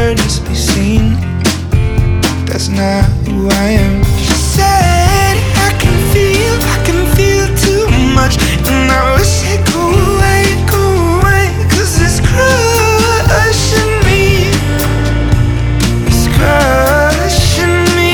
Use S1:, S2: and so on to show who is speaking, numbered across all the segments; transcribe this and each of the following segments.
S1: heard, just be seen. That's not who I am. She said I can feel too much, and I wish it go away, 'cause it's crushing me. It's crushing me.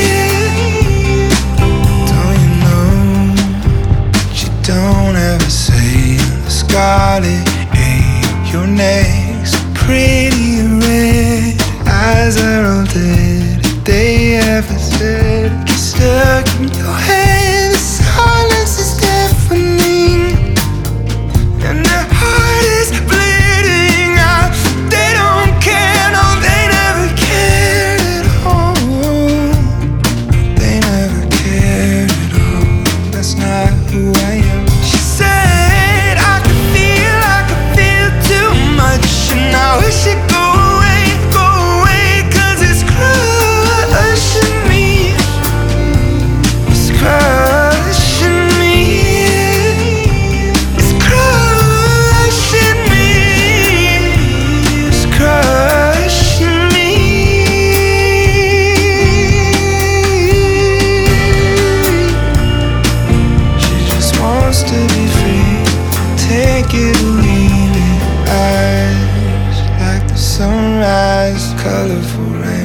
S1: Don't you know that you don't ever say the scarlet ain't your next? Pretty red eyes are all dead. They ever said get stuck in your head. The silence is deafening, and their heart is bleeding out. They don't care, no, they never cared at all. They never cared at all. That's not who I am. She said I could feel too much, and I wish it go away, 'cause it's crushing me. It's crushing me. It's crushing me. It's crushing me. She just wants to be free. Take it or leave it. Eyes like the sunrise, colorful rain.